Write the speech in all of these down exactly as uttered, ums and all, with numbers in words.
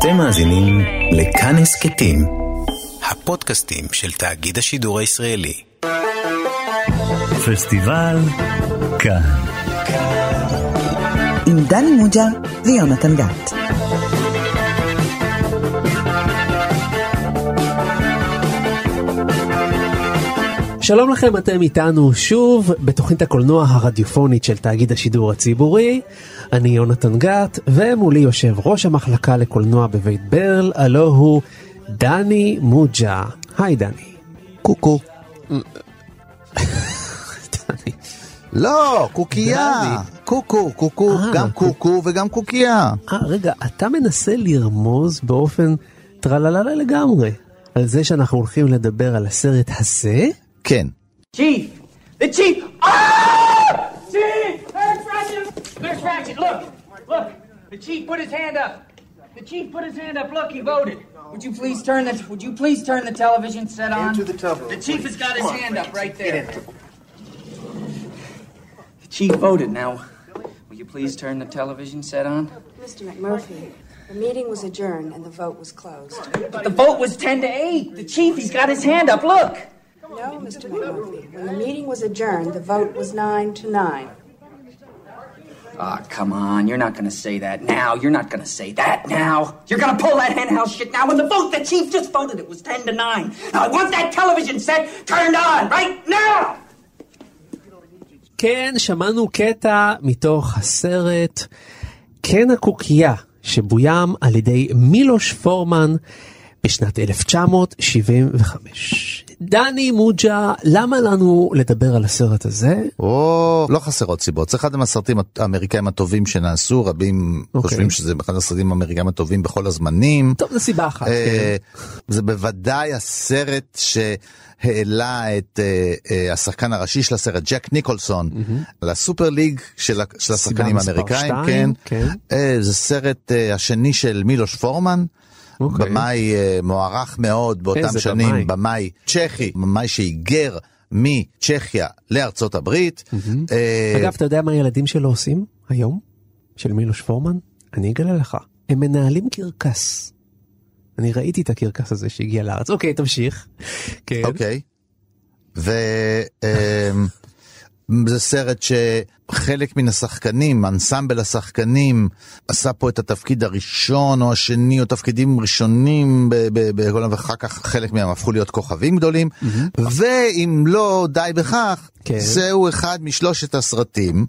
אתם מאזינים לכאן הסכתים, הפודקאסטים של תאגיד השידור הישראלי. פסטיבל כאן. עם דני מוג'ה ויונתן גת. שלום לכם, אתם איתנו שוב בתוכנית הקולנוע הרדיופונית של תאגיד השידור הציבורי. אני יונתן גת, ומולי יושב ראש המחלקה לקולנוע בבית ברל, הלא הוא דני מוג'ה. היי דני. קוקו. דני. לא, קוקייה. קוקו, קוקו, גם קוקו וגם קוקייה. אה, רגע, אתה מנסה לרמוז באופן טרללה לגמרי על זה שאנחנו הולכים לדבר על הסרט הזה? כן. Chief! The chief! Ah! Chief! There's Ratchet! There's Ratchet! Look! Look! The chief put his hand up! The chief put his hand up. Look, he voted. Would you please turn the Would you please turn the television set on? Into the television. The chief has got his hand up right there. The chief voted. Now, will you please turn the television set on? Mister McMurphy, the meeting was adjourned and the vote was closed. But the vote was ten to eight. The chief, he's got his hand up. Look! No, Mister McMurphy. When the meeting was adjourned, the vote was nine to nine. Ah, oh, come on. You're not going to say that now. You're not going to say that now. You're going to pull that henhouse shit now. When the vote, the chief just voted, it was ten to nine. Now, I want that television set turned on right now! כן, שמענו קטע מתוך הסרט כן הקוקייה, שבוים על ידי מילוש פורמן בשנת אלף תשע מאות שבעים וחמש. דני מוג'ה, למה לנו לדבר על הסרט הזה? או, לא חסרות סיבות. זה אחד מהסרטים האמריקאים הטובים שנעשו, רבים okay. חושבים שזה אחד הסרטים האמריקאים הטובים בכל הזמנים. טוב, זה סיבה אחת. אה, כן. זה בוודאי הסרט שהעלה את אה, אה, השחקן הראשי של הסרט, ג'ק ניקולסון, mm-hmm. לסופר ליג של, של השחקנים האמריקאים. כן. כן. אה, זה סרט אה, השני של מילוש פורמן. Okay. במאי uh, מוערך מאוד באותם שנים, במאי, במאי צ'כי, במאי שהיגר מצ'כיה לארצות הברית. Mm-hmm. Uh, אגב, אתה יודע מה הילדים שלו עושים היום? של מילוש פורמן? אני אגלה לך. הם מנהלים קרקס. אני ראיתי את הקרקס הזה שהגיע לארץ. אוקיי, תמשיך. כן. אוקיי. ו... uh, זה סרט שחלק מן השחקנים, אנסמבל השחקנים, עשה פה את התפקיד הראשון או השני, או תפקידים ראשונים, ואחר כך חלק מהם הפכו להיות כוכבים גדולים, ואם לא די בכך, זהו אחד משלושת הסרטים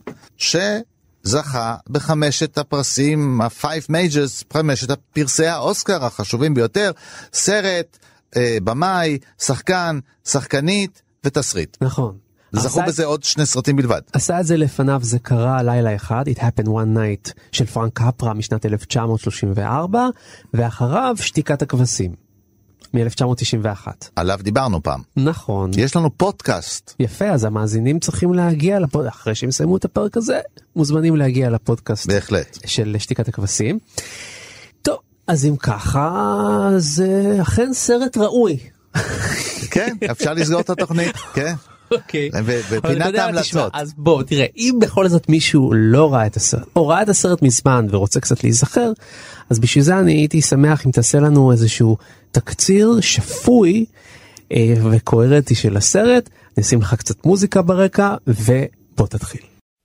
שזכה בחמשת הפרסים, ה-five majors, חמשת הפרסי האוסקר החשובים ביותר, סרט, במאי, שחקן, שחקנית ותסריט. נכון. זכו בזה עוד שני סרטים בלבד. עשה את זה לפניו, זה קרה לילה אחד, It Happened One Night של פרנק קפרה משנת אלף תשע מאות שלושים וארבע, ואחריו שתיקת הכבשים מ-אלף תשע מאות תשעים ואחת. עליו דיברנו פעם. נכון. יש לנו פודקאסט. יפה, אז המאזינים צריכים להגיע לפודקאסט, אחרי שהם סיימו את הפרק הזה, מוזמנים להגיע לפודקאסט. בהחלט. של שתיקת הכבשים. טוב, אז אם ככה, זה אכן סרט ראוי. כן, אפשר לסגור את התוכנית, כן. אוקיי. ופינת ההמלצות. אז בוא, תראה, אם בכל זאת מישהו לא ראה את הסרט, או ראה את הסרט מזמן ורוצה קצת להיזכר, אז בשביל זה אני הייתי שמח אם תעשה לנו איזשהו תקציר שפוי אה, וקוהרנטי של הסרט, נשים לך קצת מוזיקה ברקע, ובוא תתחיל.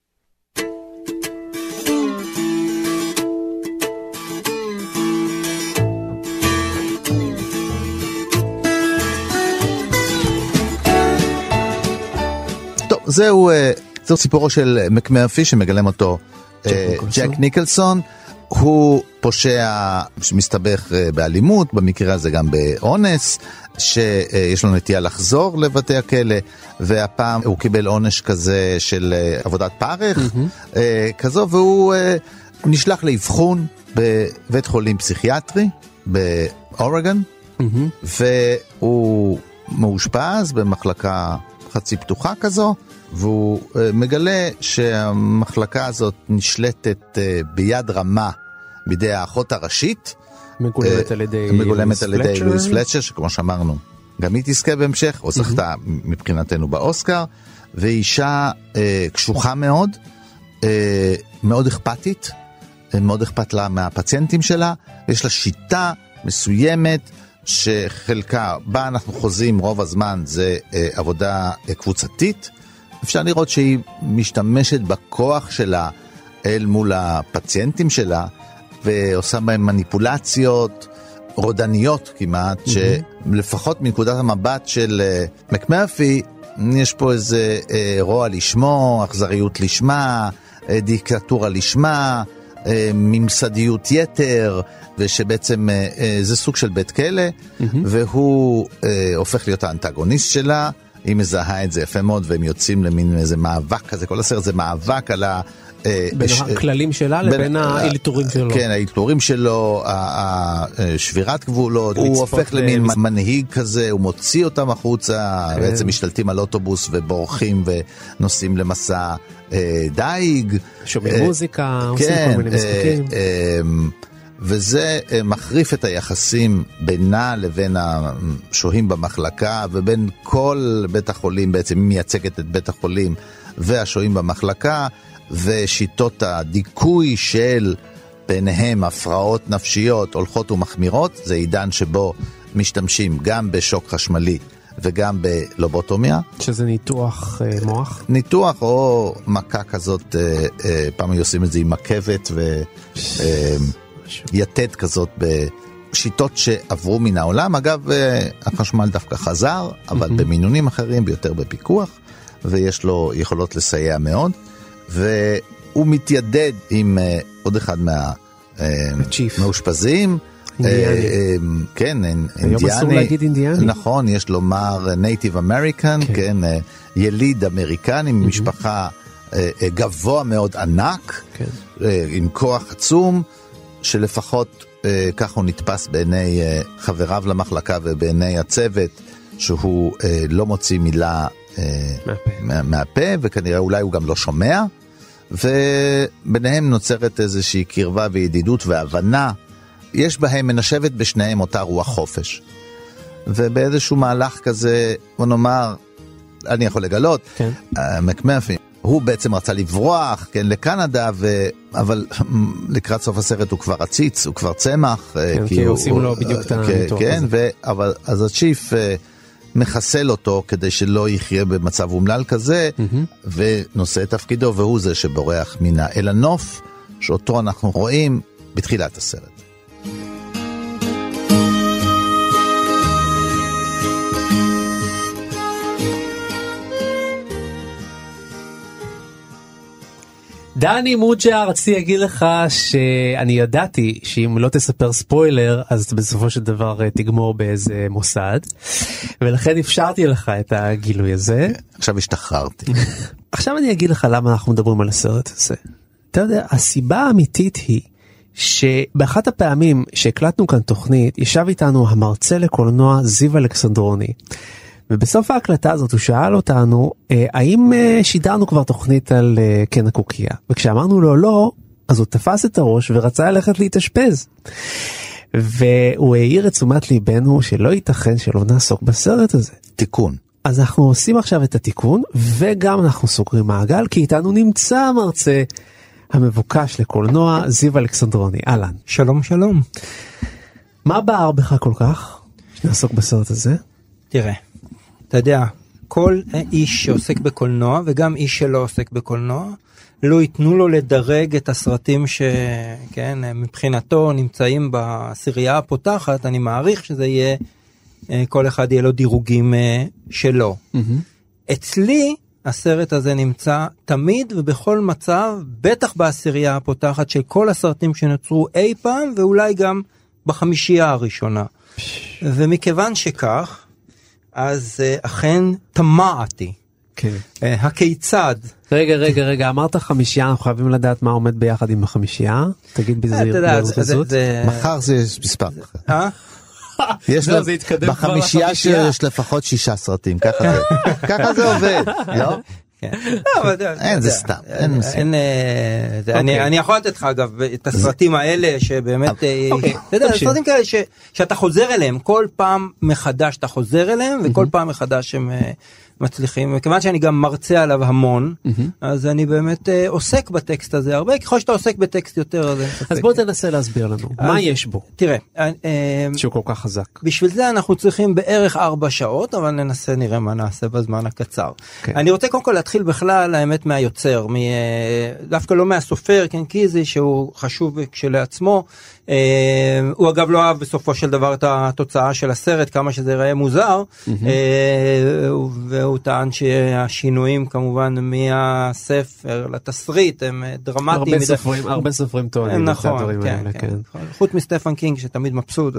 זהו, זהו סיפורו של מקמרפי שמגלם אותו ג'ק ניקולסון. הוא פושע שמסתבך באלימות, במקרה הזה גם באונס, שיש לו נטייה לחזור לבתי הכלא, והפעם הוא קיבל עונש כזה של עבודת פרך כזו, והוא נשלח לאבחון בבית חולים פסיכיאטרי באורגון, והוא מאושפז במחלקה חצי פתוחה כזו, והוא uh, מגלה שהמחלקה הזאת נשלטת uh, ביד רמה בידי האחות הראשית, מגולמת uh, על ידי מגולמת על ידי לואיס פלצ'ר, שכמו שאמרנו גם היא תזכה בהמשך, או זכתה mm-hmm. מבחינתנו באוסקר, ואישה uh, קשוחה מאוד, uh, מאוד אכפתית, מאוד אכפת לה מהפציינטים שלה, יש לה שיטה מסוימת, שחלקה, בה אנחנו חוזים רוב הזמן, זה אה, עבודה אה, קבוצתית. אפשר לראות שהיא משתמשת בכוח שלה אל מול הפציינטים שלה, ועושה בהם מניפולציות רודניות כמעט, mm-hmm. שלפחות מנקודת המבט של אה, מקמרפי, יש פה איזה אה, רוע לשמו, אכזריות לשמה, אה, דיקטטורה לשמה, אה, ממסדיות יתר, ושבעצם אה, אה, זה סוג של בית כלא, mm-hmm. והוא אה, הופך להיות האנטגוניסט שלה, היא מזהה את זה יפה מאוד, והם יוצאים למין איזה מאבק כזה, כל הסרט זה מאבק על ה... בין הכללים שלה לבין האילתורים שלו. כן, האילתורים שלו, שבירת גבולות, הוא הופך למין מנהיג כזה, הוא מוציא אותם החוצה, בעצם משתלטים על אוטובוס ובורחים ונוסעים למסע דייג. שומעים מוזיקה, עושים כל מיני משחקים. וזה מחריף את היחסים בינה לבין השוהים במחלקה, ובין כל בית החולים, בעצם היא מייצגת את בית החולים והשוהים במחלקה, ושיטות הדיכוי של ביניהם הפרעות נפשיות הולכות ומחמירות. זה עידן שבו משתמשים גם בשוק חשמלי וגם בלובוטומיה, שזה ניתוח אה, מוח, ניתוח או מכה כזאת, אה, אה, פעם עושים את זה עם מקבת ויתד אה, כזאת, בשיטות שעברו מן העולם. אגב, אה, החשמל דווקא חזר, אבל mm-hmm. במינונים אחרים, ביותר בפיקוח, ויש לו יכולות לסייע מאוד. והוא מתיידד עם uh, עוד אחד מהמאושפזים, uh, uh, כן, אינדיאני, היום אסור להגיד אינדיאני, נכון, יש לומר נייטיב אמריקן, כן, כן uh, יליד אמריקני, ממשפחה uh, uh, גבוה מאוד ענק, כן. uh, עם כוח עצום, שלפחות uh, כך הוא נתפס בעיני uh, חבריו למחלקה ובעיני הצוות, שהוא uh, לא מוציא מילה מהפה. מה, מהפה, וכנראה אולי הוא גם לא שומע, וביניהם נוצרת איזושהי קרבה וידידות והבנה, יש בהם, מנשבת בשניהם אותה רוח חופש. ובאיזשהו מהלך כזה, בוא נאמר, אני יכול לגלות, כן. uh, מקמרפי, הוא בעצם רצה לברוח, כן, לקנדה, ו... אבל לקראת סוף הסרט הוא כבר עציץ, הוא כבר צמח, כן, כי, כי הוא, עושים הוא, לו בדיוק את הניתוח כן, ו... אבל אז הצ'יף מחסל אותו כדי שלא יחיה במצב אומלל כזה, mm-hmm. ונושא את תפקידו, והוא זה שבורח מן אל הנוף, שאותו אנחנו רואים בתחילת הסרט. דני מוג'ה, רציתי להגיד לך שאני ידעתי שאם לא תספר ספוילר, אז בסופו של דבר תגמור באיזה מוסד, ולכן אפשרתי לך את הגילוי הזה. עכשיו השתחררתי. עכשיו אני אגיד לך למה אנחנו מדברים על הסרט הזה. אתה יודע, הסיבה האמיתית היא, שבאחת הפעמים שהקלטנו כאן תוכנית, ישב איתנו המרצה לקולנוע זיו אלכסנדרוני, ובסוף ההקלטה הזאת הוא שאל אותנו, האם שידרנו כבר תוכנית על קן הקוקייה? וכשאמרנו לו לא, אז הוא תפס את הראש ורצה ללכת להתאשפז. והוא העיר את תשומת ליבנו שלא ייתכן שלא נעסוק בסרט הזה. תיקון. אז אנחנו עושים עכשיו את התיקון, וגם אנחנו סוגרים מעגל, כי איתנו נמצא המרצה המבוקש לקולנוע, זיו אלכסנדרוני. אהלן. שלום, שלום. מה בער בך כל כך שנעסוק בסרט הזה? תראה. אתה יודע, כל איש שעוסק בקולנוע, וגם איש שלא עוסק בקולנוע, לא ייתנו לו לדרג את הסרטים שכן, מבחינתו נמצאים בסירייה הפותחת, אני מעריך שזה יהיה, כל אחד יהיה לו דירוגים שלו. Mm-hmm. אצלי, הסרט הזה נמצא תמיד ובכל מצב, בטח בסירייה הפותחת של כל הסרטים שנוצרו אי פעם, ואולי גם בחמישייה הראשונה. ומכיוון שכך, אז אכן תמעתי. כן. הכיצד? רגע, רגע, רגע, אמרת חמישייה, אנחנו חייבים לדעת מה עומד ביחד עם החמישייה. תגיד בזריזות. מחר זה מספר. אה? יש לו, בחמישייה שיש לפחות שישה סרטים, ככה זה. ככה זה עובד, לא? אין, זה סתם. אני יכול לתת לך אגב את הסרטים האלה שבאמת, אתה יודע, סרטים כאלה שאתה חוזר אליהם, כל פעם מחדש אתה חוזר אליהם, וכל פעם מחדש הם מצליחים, וכיוון שאני גם מרצה עליו המון, אז אני באמת עוסק בטקסט הזה הרבה, ככל שאתה עוסק בטקסט יותר, אז בוא תנסה להסביר לנו, מה יש בו? תראה, שהוא כל כך חזק. בשביל זה אנחנו צריכים בערך ארבע שעות, אבל ננסה, נראה מה נעשה בזמן הקצר. אני רוצה קודם כל להתחיל בכלל, האמת, מהיוצר, דווקא לא מהסופר, קן קיזי, שהוא חשוב כשלעצמו, הוא אגב לא אהב בסופו של דבר את התוצאה של הסרט, כמה שזה יראה מוזר, והוא טען שהשינויים כמובן מהספר לתסריט הם דרמטיים. הרבה סופרים, הרבה סופרים טוענים. נכון, כן, כן. חוץ מסטפן קינג שתמיד מבסוט.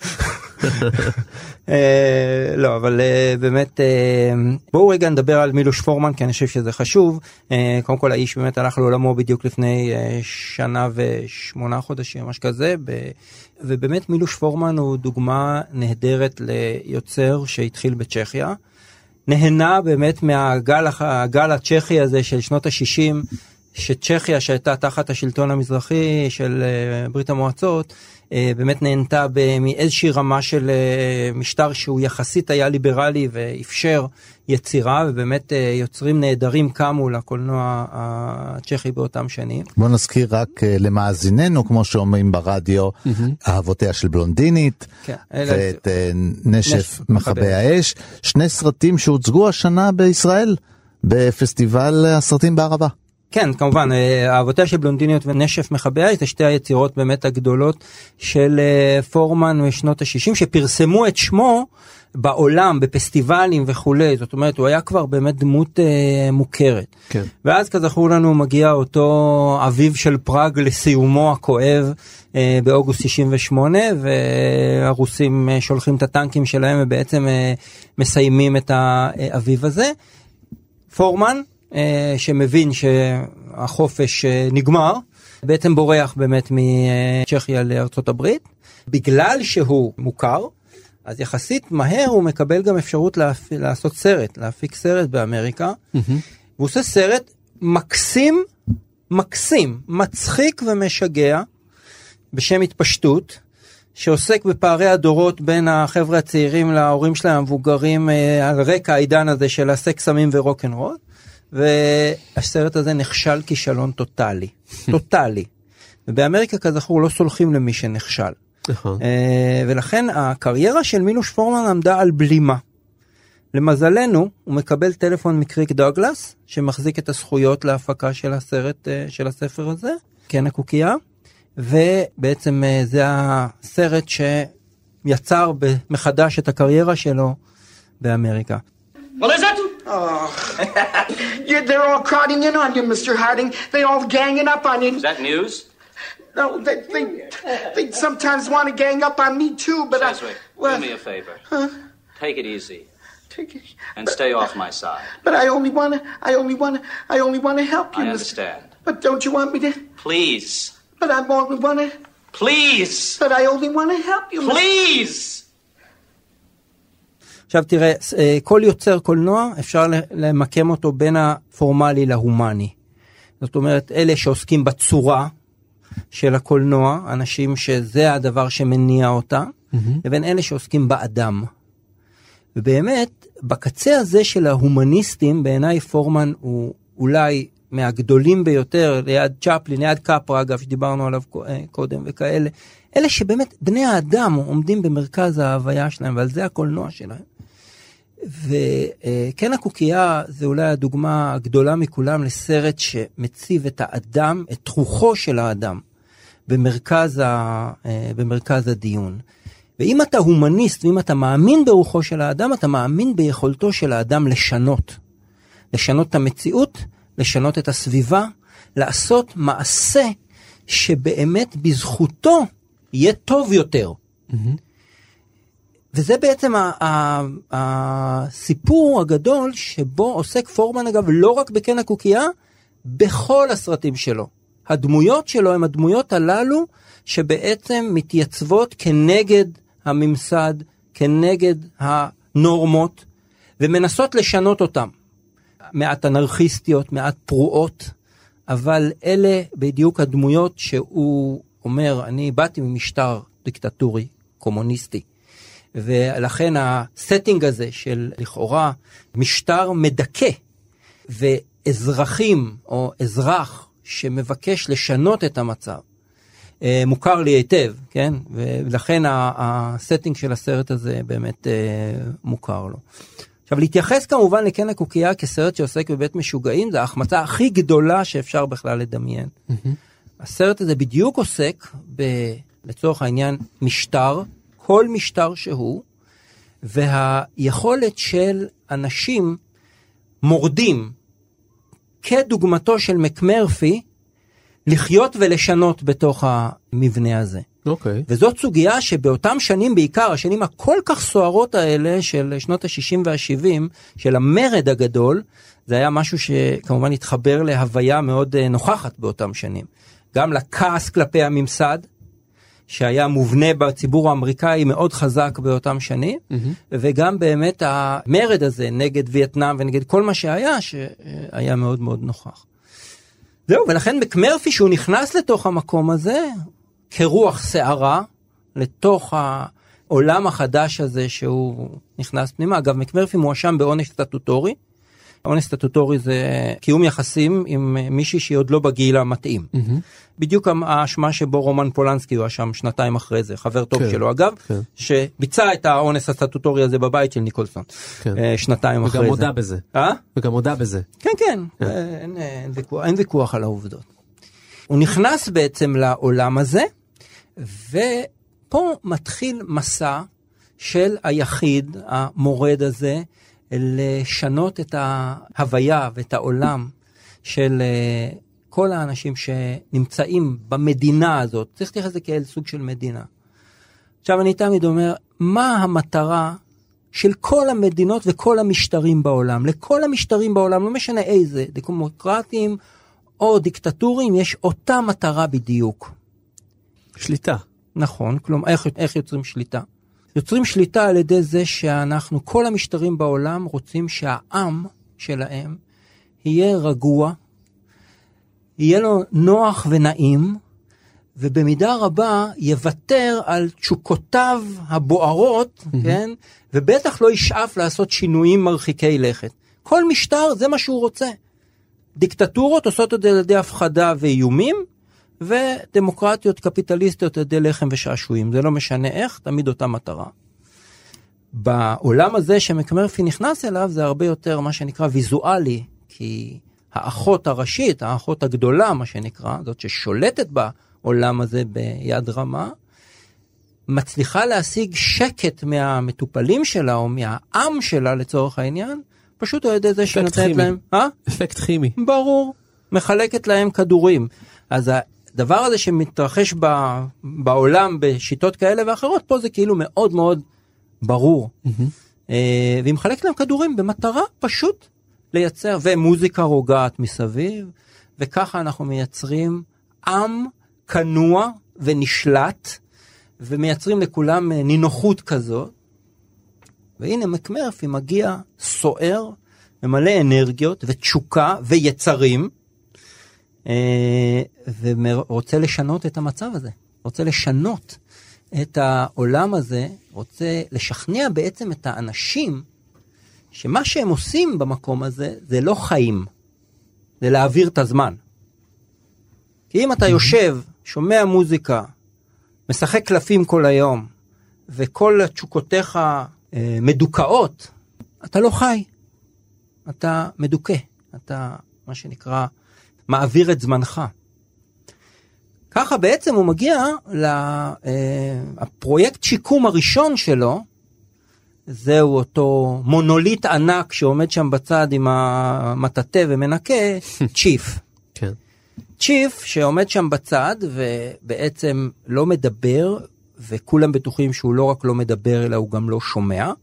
לא, אבל באמת, בואו רגע נדבר על מילוש פורמן, כי אני חושב שזה חשוב. קודם כל האיש באמת הלך לעולמו בדיוק לפני שנה ושמונה חודשים, משהו כזה, ובאמת מילוש פורמן הוא דוגמה נהדרת ליוצר שהתחיל בצ'כיה, נהנה באמת מהגל הגל הצ'כי הזה של שנות ה-שישים, שצ'כיה שהייתה תחת השלטון המזרחי של ברית המועצות, באמת נהנתה מאיזושהי רמה של משטר שהוא יחסית היה ליברלי ואפשר יצירה, ובאמת יוצרים נהדרים קמו לקולנוע הצ'כי באותם שנים. בוא נזכיר רק למאזיננו, כמו שאומרים ברדיו, אהבותיה של בלונדינית, ואת נשף מכבי האש, שני סרטים שהוצגו השנה בישראל, בפסטיבל הסרטים בערבה. כן, כמובן, אהבותיה של בלונדיניות ונשף מכבי האש, זה שתי היצירות באמת הגדולות של פורמן משנות ה-שישים, שפרסמו את שמו בעולם, בפסטיבלים וכולי, זאת אומרת, הוא היה כבר באמת דמות אה, מוכרת. כן. ואז כזכור לנו מגיע אותו אביב של פראג לסיומו הכואב אה, באוגוסט שישים ושמונה, והרוסים אה, שולחים את הטנקים שלהם ובעצם אה, מסיימים את האביב הזה. פורמן, אה, שמבין שהחופש אה, נגמר, בעצם בורח באמת מצ'כיה לארצות הברית, בגלל שהוא מוכר, אז יחסית מהר הוא מקבל גם אפשרות להפ... לעשות סרט, להפיק סרט באמריקה, mm-hmm. והוא עושה סרט מקסים, מקסים, מצחיק ומשגע, בשם התפשטות, שעוסק בפערי הדורות בין החבר'ה הצעירים להורים שלהם המבוגרים, אה, על רקע העידן הזה של הסקס, סמים ורוק'נ'רול, והסרט הזה נכשל כישלון טוטלי, טוטלי. ובאמריקה כזכור לא סולחים למי שנכשל. ולכן הקריירה של מילוש פורמן עמדה על בלימה. למזלנו הוא מקבל טלפון מקריק דוגלס שמחזיק את הזכויות להפקה של הסרט, של הספר הזה, כן הקוקייה, ובעצם זה הסרט שיצר מחדש את הקריירה שלו באמריקה. Well, is it? Oh, yeah, they're all crowding in on you, Mister Harding. They all ganging up on you. Is that news? No, they, they, they sometimes want to gang up on me too, but Cheswick, I... Well, do me a favor. Huh? Take it easy. Take it... And stay off my side. But I only want to, I only want to, I only want to help you. I understand. Mister But don't you want me to... Please. But I only want to... Please. But I only want to help you. Please. עכשיו תראה, כל יוצר קולנוע אפשר למקם אותו בין הפורמלי להומני. זאת אומרת, אלה שעוסקים בצורה של הקולנוע, אנשים שזה הדבר שמניע אותה, mm-hmm. לבין אלה שעוסקים באדם. ובאמת, בקצה הזה של ההומניסטים, בעיניי פורמן הוא אולי מהגדולים ביותר, ליד צ'פלין, ליד קפרה, אגב, שדיברנו עליו קודם וכאלה, אלה שבאמת בני האדם עומדים במרכז ההוויה שלהם, ועל זה הקולנוע שלהם. וכן הקוקייה זה אולי הדוגמה הגדולה מכולם לסרט שמציב את האדם, את רוחו של האדם, במרכז, ה, במרכז הדיון. ואם אתה הומניסט, ואם אתה מאמין ברוחו של האדם, אתה מאמין ביכולתו של האדם לשנות. לשנות את המציאות, לשנות את הסביבה, לעשות מעשה שבאמת בזכותו יהיה טוב יותר. Mm-hmm. וזה בעצם הסיפור הגדול שבו עוסק פורמן, אגב, לא רק בכן הקוקייה, בכל הסרטים שלו. הדמויות שלו הם הדמויות הללו שבעצם מתייצבות כנגד הממסד, כנגד הנורמות, ומנסות לשנות אותם. מעט אנרכיסטיות, מעט פרועות, אבל אלה בדיוק הדמויות שהוא אומר, אני באתי ממשטר דיקטטורי, קומוניסטי, ולכן הסטינג הזה של לכאורה משטר מדכא, ואזרחים או אזרח שמבקש לשנות את המצב, מוכר לי היטב, כן? ולכן הסטינג של הסרט הזה באמת מוכר לו. עכשיו, להתייחס כמובן לקן הקוקייה כסרט שעוסק בבית משוגעים, זה ההחמצה הכי גדולה שאפשר בכלל לדמיין. Mm-hmm. הסרט הזה בדיוק עוסק, ב, לצורך העניין, משטר, כל משטר שהוא, והיכולת של אנשים מורדים, כדוגמתו של מקמרפי, לחיות ולשנות בתוך המבנה הזה. אוקיי. Okay. וזאת סוגיה שבאותם שנים בעיקר, השנים הכל כך סוערות האלה של שנות ה-שישים וה-שבעים, של המרד הגדול, זה היה משהו שכמובן התחבר להוויה מאוד נוכחת באותם שנים. גם לכעס כלפי הממסד, שהיה מובנה בציבור האמריקאי מאוד חזק באותם שנים, mm-hmm. וגם באמת המרד הזה נגד וייטנאם ונגד כל מה שהיה, שהיה מאוד מאוד נוכח. זהו, ולכן מקמרפי שהוא נכנס לתוך המקום הזה, כרוח שערה, לתוך העולם החדש הזה שהוא נכנס פנימה. אגב, מקמרפי מואשם בעונש סטטוטורי. עונש סטטוטורי זה קיום יחסים עם מישהי שהיא עוד לא בגיל המתאים. Mm-hmm. בדיוק האשמה שבו רומן פולנסקי הוא שם שנתיים אחרי זה, חבר טוב כן, שלו אגב, כן. שביצע את העונש הסטטוטורי הזה בבית של ניקולסון. כן. שנתיים אחרי זה. וגם מודע בזה. אה? וגם מודע בזה. כן, כן. כן. אין, אין, ויכוח, אין ויכוח על העובדות. הוא נכנס בעצם לעולם הזה, ופה מתחיל מסע של היחיד, המורד הזה, לשנות את ההוויה ואת העולם של כל האנשים שנמצאים במדינה הזאת. צריך להתייחס לזה כאל סוג של מדינה. עכשיו אני תמיד אומר, מה המטרה של כל המדינות וכל המשטרים בעולם? לכל המשטרים בעולם, לא משנה איזה, דמוקרטיים או דיקטטוריים, יש אותה מטרה בדיוק. שליטה. נכון, כלומר, איך, איך יוצרים שליטה? יוצרים שליטה על ידי זה שאנחנו, כל המשטרים בעולם, רוצים שהעם שלהם יהיה רגוע, יהיה לו נוח ונעים, ובמידה רבה יוותר על תשוקותיו הבוערות, mm-hmm. כן? ובטח לא ישאף לעשות שינויים מרחיקי לכת. כל משטר זה מה שהוא רוצה. דיקטטורות עושות את זה על ידי הפחדה ואיומים, ודמוקרטיות קפיטליסטיות על ידי לחם ושעשועים. זה לא משנה איך, תמיד אותה מטרה. בעולם הזה שמקמרפי נכנס אליו, זה הרבה יותר מה שנקרא ויזואלי, כי האחות הראשית, האחות הגדולה, מה שנקרא, זאת ששולטת בעולם הזה ביד רמה, מצליחה להשיג שקט מהמטופלים שלה, או מהעם שלה לצורך העניין, פשוט על ידי זה שנותנת להם... אה? אפקט כימי. ברור. מחלקת להם כדורים. אז הדבר הזה שמתרחש ב, בעולם בשיטות כאלה ואחרות, פה זה כאילו מאוד מאוד ברור. Mm-hmm. והיא מחלקת להם כדורים במטרה פשוט לייצר, ומוזיקה רוגעת מסביב, וככה אנחנו מייצרים עם כנוע ונשלט, ומייצרים לכולם נינוחות כזאת. והנה מקמרפי מגיע סוער, ממלא אנרגיות ותשוקה ויצרים, ורוצה לשנות את המצב הזה, רוצה לשנות את העולם הזה, רוצה לשכנע בעצם את האנשים, שמה שהם עושים במקום הזה, זה לא חיים, זה להעביר את הזמן. כי אם אתה יושב, שומע מוזיקה, משחק קלפים כל היום, וכל תשוקותיך מדוכאות, אתה לא חי, אתה מדוכא, אתה מה שנקרא, מעביר את זמנך. ככה בעצם הוא מגיע לפרויקט שיקום הראשון שלו, זהו אותו מונוליט ענק שעומד שם בצד עם המטאטה ומנקה, צ'יף. כן. צ'יף שעומד שם בצד ובעצם לא מדבר, וכולם בטוחים שהוא לא רק לא מדבר, אלא הוא גם לא שומע.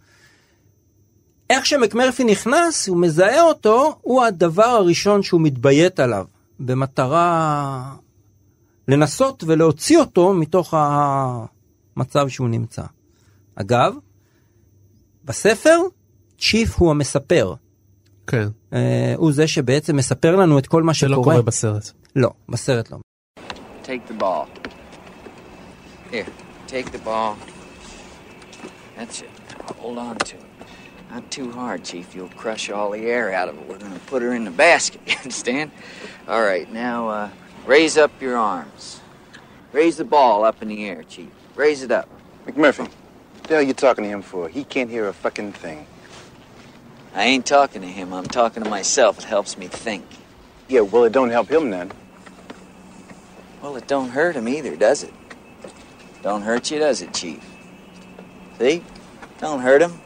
איך שמקמרפי נכנס, הוא מזהה אותו, הוא הדבר הראשון שהוא מתביית עליו, במטרה לנסות ולהוציא אותו מתוך המצב שהוא נמצא. אגב, בספר, צ'יף הוא המספר. כן. אה, הוא זה שבעצם מספר לנו את כל מה שקורה. זה לא קורה בסרט. לא, בסרט לא. Take the ball. Here, take the ball. That's it. Hold on to it. Not too hard, Chief. You'll crush all the air out of it. We're going to put her in the basket, you understand? All right, now uh, raise up your arms. Raise the ball up in the air, Chief. Raise it up. McMurphy, what the hell are you talking to him for? He can't hear a fucking thing. I ain't talking to him. I'm talking to myself. It helps me think. Yeah, well, it don't help him then. Well, it don't hurt him either, does it? Don't hurt you, does it, Chief? See? Don't hurt him.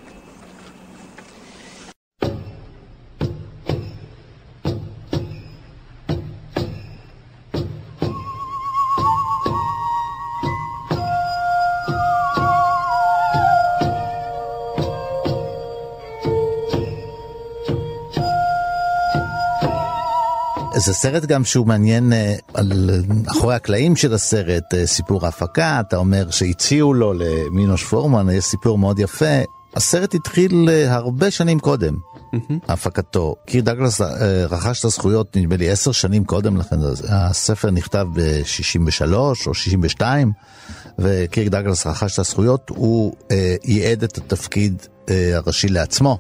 זה סרט גם שהוא מעניין על אחורי הקלעים של הסרט, סיפור ההפקה, אתה אומר שהציעו לו למינוש פורמן, יש סיפור מאוד יפה. הסרט התחיל הרבה שנים קודם, הפקתו. קיר דאגלס רכש את הזכויות, נדמה לי עשר שנים קודם לכן, הספר נכתב ב-שישים ושלוש או שישים ושתיים, וקיר דאגלס רכש את הזכויות, הוא ייעד את התפקיד הראשי לעצמו.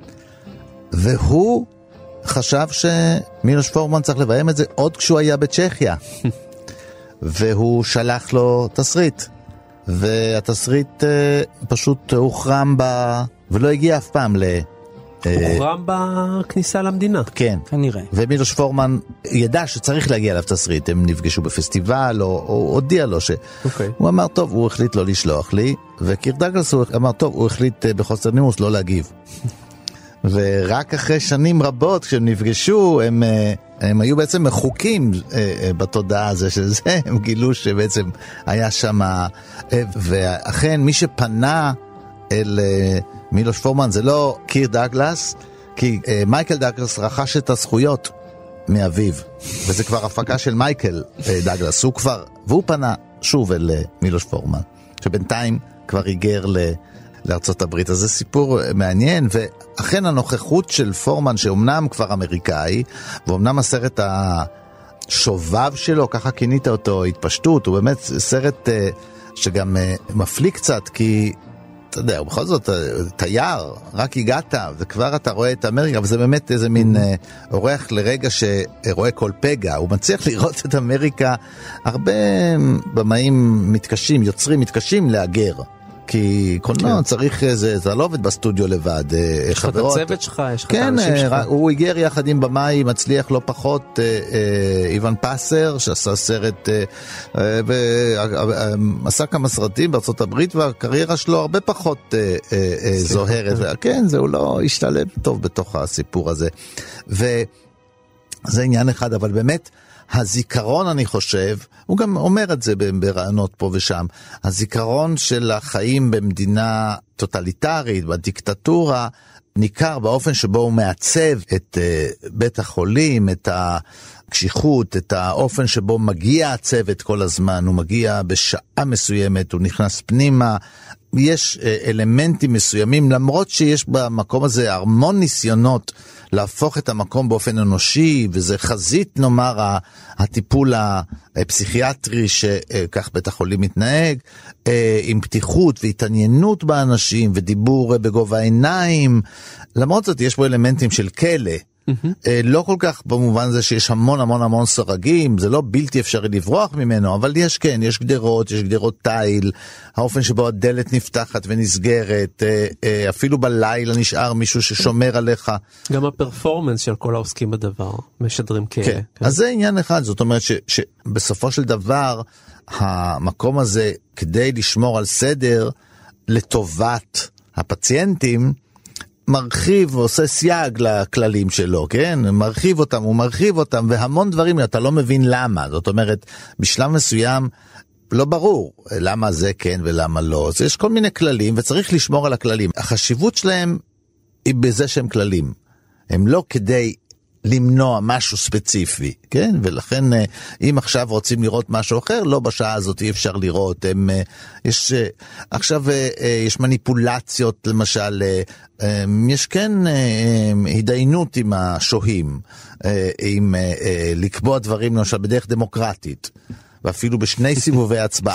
והוא חשב שמילוש פורמן צריך לביים את זה עוד כשהוא היה בצ'כיה. והוא שלח לו תסריט. והתסריט אה, פשוט הוחרם ב... ולא הגיע אף פעם ל... הוחרם בכניסה למדינה. כן. כנראה. ומילוש פורמן ידע שצריך להגיע אליו תסריט. הם נפגשו בפסטיבל, או, או הודיע לו ש... אוקיי. הוא אמר, טוב, הוא החליט לא לשלוח לי. וקיר דאגלס הוא אמר, טוב, הוא החליט בחוסר נימוס לא להגיב. ורק אחרי שנים רבות כשהם נפגשו הם, הם היו בעצם מחוקים בתודעה הזה של זה, הם גילו שבעצם היה שם, ואכן מי שפנה אל מילוש פורמן זה לא קיר דאגלס, כי מייקל דאגלס רכש את הזכויות מאביו, וזה כבר הפקה של מייקל דאגלס, הוא כבר, והוא פנה שוב אל מילוש פורמן, שבינתיים כבר היגר ל... לארצות הברית. אז זה סיפור מעניין, ואכן הנוכחות של פורמן, שאומנם כבר אמריקאי, ואומנם הסרט השובב שלו, ככה כינית אותו, התפשטות, הוא באמת סרט שגם מפליא קצת, כי אתה יודע, בכל זאת, תייר, רק הגעת, וכבר אתה רואה את אמריקה, וזה באמת איזה מין אורח לרגע שרואה כל פגע, הוא מצליח לראות את אמריקה, הרבה במאים מתקשים, יוצרים מתקשים להגר, כי קולנוע צריך, זה לא עובד בסטודיו לבד. יש לך את הצוות שלך, יש לך את האנשים שלך. הוא היגר יחד עם במאי, מצליח לא פחות, איוון פסר, שעשה סרט, עשה כמה סרטים בארצות הברית, והקריירה שלו הרבה פחות זוהרת. כן, זה הוא לא השתלב טוב בתוך הסיפור הזה. וזה עניין אחד, אבל באמת, הזיכרון, אני חושב, הוא גם אומר את זה ברעיונות פה ושם, הזיכרון של החיים במדינה טוטליטרית, בדיקטטורה, ניכר באופן שבו הוא מעצב את uh, בית החולים, את הקשיחות, את האופן שבו מגיע הצוות כל הזמן, הוא מגיע בשעה מסוימת, הוא נכנס פנימה, יש uh, אלמנטים מסוימים, למרות שיש במקום הזה המון ניסיונות להפוך את המקום באופן אנושי, וזה חזית, נאמר, הטיפול הפסיכיאטרי שכך בית החולים מתנהג, עם פתיחות והתעניינות באנשים, ודיבור בגובה העיניים. למרות זאת, יש בו אלמנטים של כלא. Mm-hmm. לא כל כך במובן זה שיש המון המון המון סרגים, זה לא בלתי אפשרי לברוח ממנו, אבל יש כן, יש גדרות, יש גדרות תיל, האופן שבו הדלת נפתחת ונסגרת, אפילו בלילה נשאר מישהו ששומר עליך. גם הפרפורמנס של כל העוסקים בדבר משדרים כאלה. כן. כן. אז זה עניין אחד, זאת אומרת ש, שבסופו של דבר המקום הזה כדי לשמור על סדר לטובת הפציינטים, מרחיב ועושה סייג לכללים שלו, כן? מרחיב אותם, הוא מרחיב אותם, והמון דברים אתה לא מבין למה. זאת אומרת, בשלב מסוים לא ברור למה זה כן ולמה לא. אז יש כל מיני כללים, וצריך לשמור על הכללים. החשיבות שלהם היא בזה שהם כללים. הם לא כדי למנוע משהו ספציפי, כן? ולכן אם עכשיו רוצים לראות משהו אחר, לא בשעה הזאת אי אפשר לראות. הם, יש, עכשיו יש מניפולציות, למשל, יש כן התדיינות עם השוהים, עם לקבוע דברים, למשל, בדרך דמוקרטית, ואפילו בשני סיבובי הצבעה.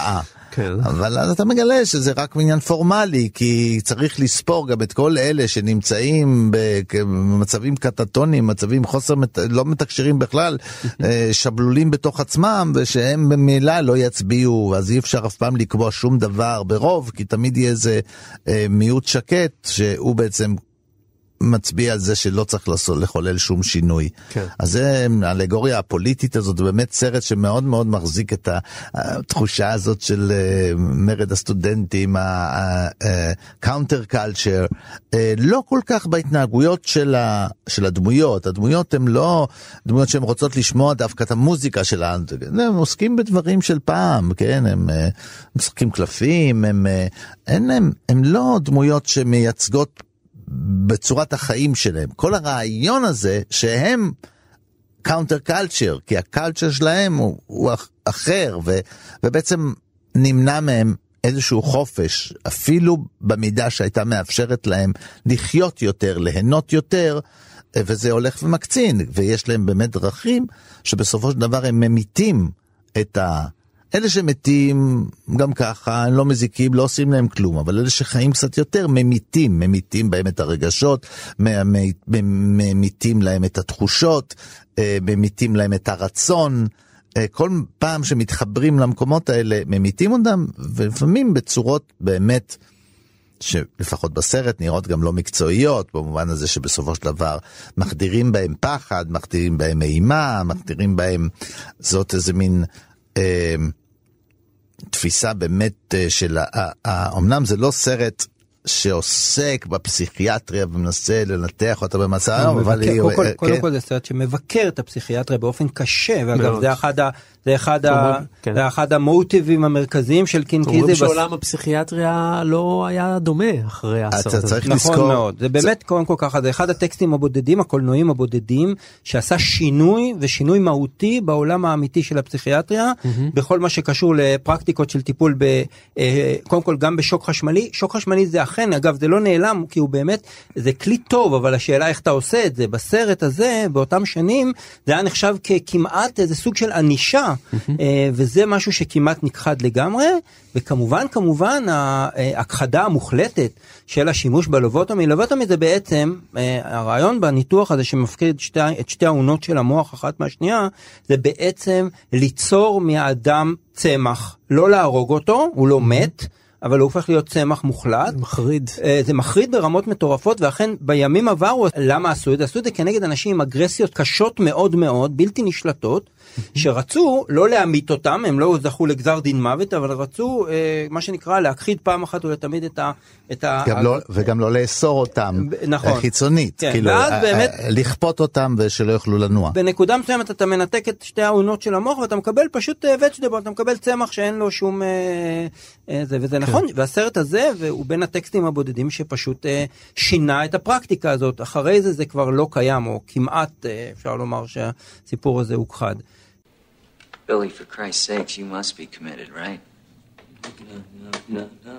כן. אבל אז אתה מגלה שזה רק עניין פורמלי, כי צריך לספור גם את כל אלה שנמצאים במצבים קטטוניים, מצבים חוסר, לא מתקשרים בכלל, שבלולים בתוך עצמם, ושהם במילה לא יצביעו, אז אי אפשר אף פעם לקבוע שום דבר ברוב, כי תמיד יהיה איזה מיעוט שקט, שהוא בעצם מצביע על זה שלא צריך לחולל שום שינוי. כן. אז זה, האלגוריה הפוליטית הזאת, באמת סרט שמאוד מאוד מחזיק את התחושה הזאת של מרד הסטודנטים, ה-counter culture, לא כל כך בהתנהגויות של, ה, של הדמויות. הדמויות הן לא דמויות שהן רוצות לשמוע דווקא את המוזיקה שלנו. הם עוסקים בדברים של פעם, כן? הם משחקים קלפים, הם, הם, הם, הם לא דמויות שמייצגות בצורת החיים שלהם. כל הרעיון הזה שהם קאונטר קלצ'ר, כי הקלצ'ר שלהם הוא, הוא אחר, ו, ובעצם נמנע מהם איזשהו חופש, אפילו במידה שהייתה מאפשרת להם לחיות יותר, ליהנות יותר, וזה הולך ומקצין, ויש להם באמת דרכים שבסופו של דבר הם ממיתים את ה... אלה שמתים גם ככה, הם לא מזיקים, לא עושים להם כלום, אבל אלה שחיים קצת יותר ממיתים, ממיתים בהם את הרגשות, ממיתים להם את התחושות, ממיתים להם את הרצון, כל פעם שמתחברים למקומות האלה, ממיתים אותם, ולפעמים בצורות באמת, שלפחות בסרט נראות גם לא מקצועיות, במובן הזה שבסופו של דבר מחדירים בהם פחד, מחדירים בהם אימה, מחדירים בהם, זאת איזה מין... תפיסה באמת של, אמנם זה לא סרט שעוסק בפסיכיאטריה ומנסה לנתח אותה במצב, אבל... קודם כל זה סרט שמבקר את הפסיכיאטריה באופן קשה, ואגב זה אחד ה... זה אחד, ה... כן. זה אחד המוטיבים המרכזיים של קינקיזי. אומרים שעולם הפסיכיאטריה לא היה דומה אחרי הסרט הזה. צריך נכון לזכור. מאוד. זה באמת, קודם כל ככה, זה אחד הטקסטים הבודדים, הקולנועים הבודדים, שעשה שינוי ושינוי מהותי בעולם האמיתי של הפסיכיאטריה, mm-hmm. בכל מה שקשור לפרקטיקות של טיפול, ב... קודם כל גם בשוק חשמלי. שוק חשמלי זה אכן, אגב, זה לא נעלם, כי הוא באמת, זה כלי טוב, אבל השאלה איך אתה עושה את זה. בסרט הזה, באותם שנים, זה היה נחשב ככמעט איזה סוג של אנישה, וזה משהו שכמעט נכחד לגמרי, וכמובן, כמובן, ההכחדה המוחלטת של השימוש בלובוטומי. לובוטומי זה בעצם, הרעיון בניתוח הזה שמפקיד את שתי, את שתי העונות של המוח אחת מהשנייה, זה בעצם ליצור מהאדם צמח, לא להרוג אותו, הוא לא מת, אבל הוא הופך להיות צמח מוחלט. זה מחריד. זה מחריד ברמות מטורפות, ואכן בימים עברו, למה עשו את זה? עשו את זה כנגד אנשים עם אגרסיות קשות מאוד מאוד, בלתי נשלטות, שרצו לא להמית אותם, הם לא זכו לגזר דין מוות, אבל רצו, מה שנקרא, להכחיד פעם אחת ולתמיד את ה... את ה... גם לא, וגם לא לאסור אותם נכון. חיצונית, כן. כאילו, באמת, לכפות אותם ושלא יוכלו לנוע. בנקודה מסוימת אתה מנתק את שתי העונות של המוח, ואתה מקבל פשוט וג'דבל, אתה מקבל צמח שאין לו שום... זה, וזה כן. נכון, והסרט הזה, והוא בין הטקסטים הבודדים שפשוט שינה את הפרקטיקה הזאת. אחרי זה זה כבר לא קיים, או כמעט אפשר לומר שהסיפור הזה הוכחד. Billy, for Christ's sakes, you must be committed, right? No, no, no, no.